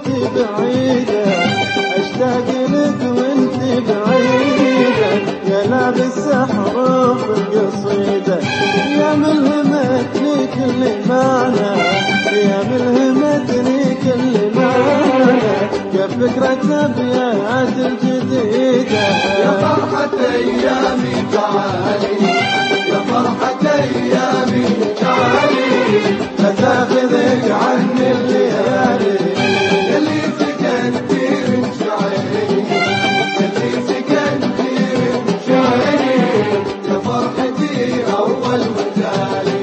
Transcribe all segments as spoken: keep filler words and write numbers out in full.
بعيدة، اشتاق لك وانت بعيدة، يا لابس احرف القصيدة، يا ملهمتني كل معنى، يا ملهمتني كل معنى، يا فكرة ابيات الجديدة. يا فرحة ايامي تعالي، يا فرحة ايامي تعالي، لا تاخذك عني الليالي اللي سكنتي بمشاعري، اللي سكنتي بمشاعري، يا فرحتي اول وتالي.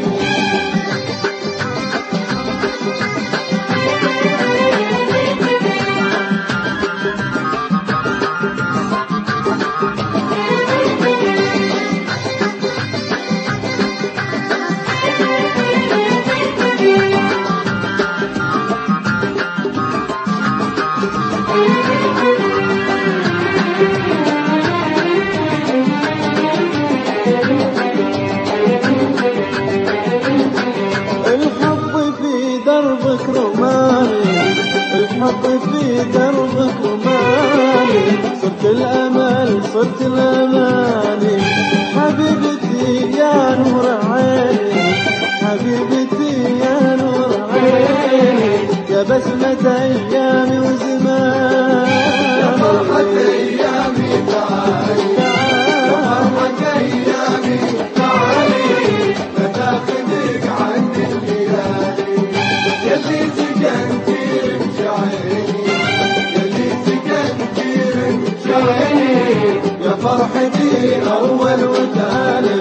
دربك رماني، الحب في دربك رماني، صرت الأمل صرت الأماني، حبيبتي يا نور عيني، حبيبتي يا نور عيني، يا بسمة أيامي وزماني. يا فرحة أيامي تعالي، يا فرحة أيامي تعالي، لا تاخذك عني الليالي، يلي سكنتي بمشاعري، يلي سكنتي بمشاعري، يا فرحتي أول وتالي.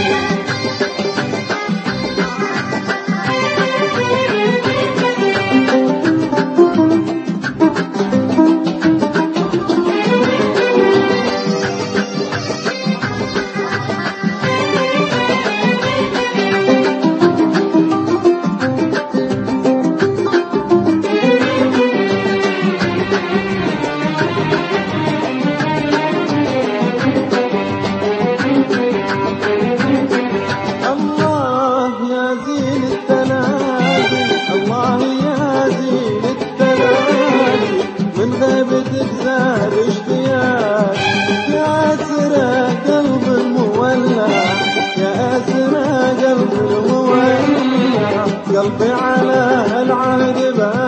زاد اشتياق يا أسرى قلب المولع، يا أسرى قلب المولع، قلبي على العهد